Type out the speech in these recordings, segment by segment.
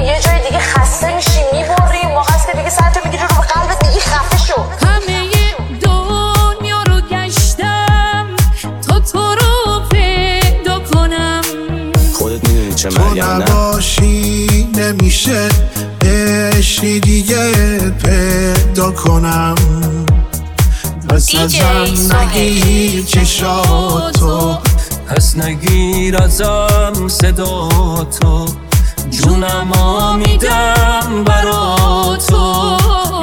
یه جای دیگه خسته میشی میبری، موقع است که دیگه سرتو میگیری رو به قلبت دیگه خفه شو. همه دنیا رو گشتم تا تو رو پیدا کنم. خودت میدونی چه تو نباشی نمیشه عشقی دیگه پیدا کنم. پس ازم نگیر چشاتو، پس نگیر ازم صدا تو، جونمو میدم برا تو،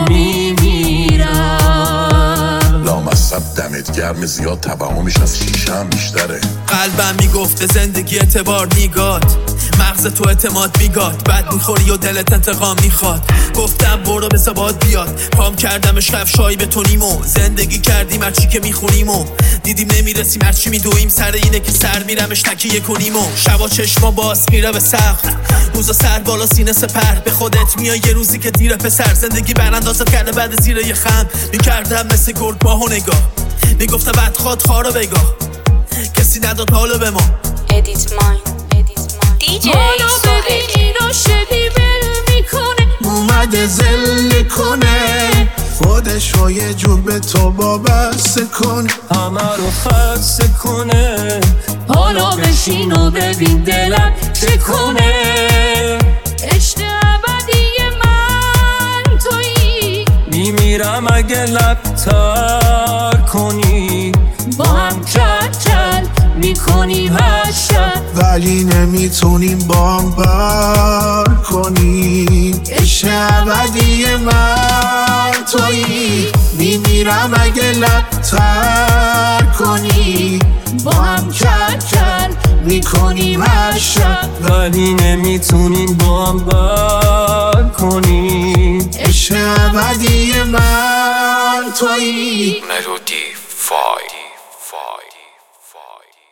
میمیرم. لامصب دمت گرم زیاد توهمش از شیشم بیشتره. قلبم میگفته زندگی اعتبار میگاد، مغز تو اعتماد میگاد، بعد میخوری و دلت انتقام میخواد. گفتم برو بذار باد بیاد، پام کردمش کفشایی به تونیم و زندگی کردیم هرچی که میخونیم و دیدیم نمیرسیم هرچی میدویم. سر اینه که سر میرمش تکیه کنیم و شبا چشما باز میره به سقف، روزا سر بالا سینه سپر. به خودت میای یه روزی که دیره پسر، زندگی براندازت کرده بعد زیر یه خم. میکردم مثل گرگ ماهو نگاه، میگفتم بعد خواد خارو بگاه، کسی نداد حالو به ما. Edit mine. مانو ببینی راشدی بل میکنه، اومده زل کنه، خودشو یه جور به تو وابسته کنه، همه رو خسته کنه. حالا بشین و ببین دلم چه کنه. عشق ابدی من تویی، میمیرم اگه لب تر کنی. با هم کل کل میکنیم هر شب، ولی نمیتونیم با هم بر کنیم. عشق ابدی من تویی، میمیرم اگه لب تر کنی. با هم کل کل میکنیم هر شب، ولی نمیتونیم با هم بر کنیم. عشق ابدی من تویی. ملودی فای